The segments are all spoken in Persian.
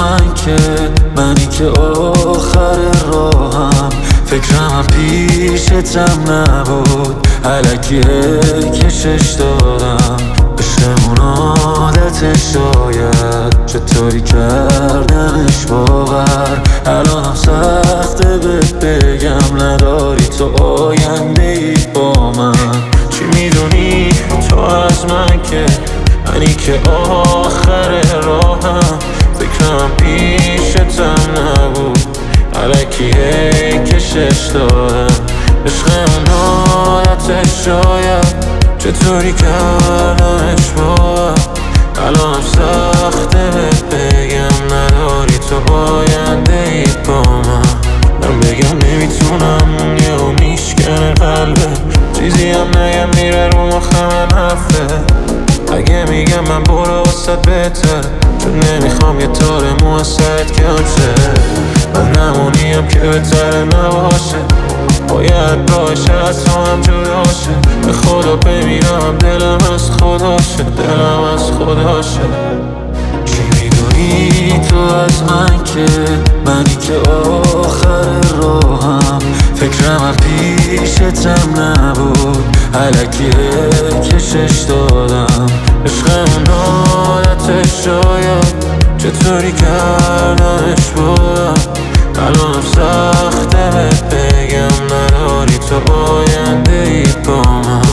من که منی که آخر راهم، فکرم پیشتم نبود، الکی کشش دادم. عشقمون عادت شاید چطوری کردمش باور، الانم سخته بگم نداری تو آینده ای با من. چی میدونی تو از من که منی که آخر راهم، فکرم پیشتم نبود، الکی کشش دادم. عشقمون عادت شاید چطوری کردمش باور، الانم سخته بگم نداری تو آینده ای با من بگم نمیتونم یهو میشکنه قلبه، چیزی هم نگم میره رو مخم حرفه. اگه میگم من برو واسه بهتره، چون نمیخوام یه تار موسط کم شه. من نمونیم که بهتره نباشه، باید راهش از تو هم جدا شه. به خدا بمیرم دلم از خداشه، دلم از خداشه. چی میدونی تو از من که منی که آخر راهم، فکرم پیشتم نبود، الکی کشش دادم. عشقمون عادت شاید چطوری کردمش باور، الانم سخته بگم نداری تو آینده ای با من.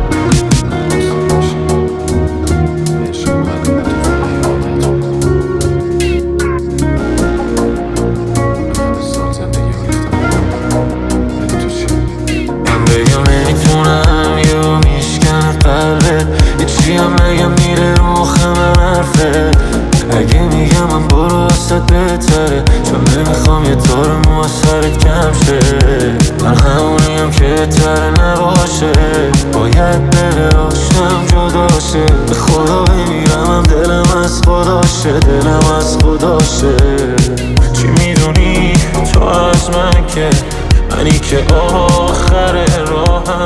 من بگم نمیتونم یا میشکنه قلبت، یه چی هم نگم میره رو مخم حرفه. اگه میگم من برو واسه بهتره، چون نمیخوام یه تار مو سرت کم شه. من همونیم که بهتره نباشه، باید بره آشنم جدا شه. به خدا بمیرم دلم از خداشه، دلم از خداشه. چی میدونی تو از من که منی که آخر راهم،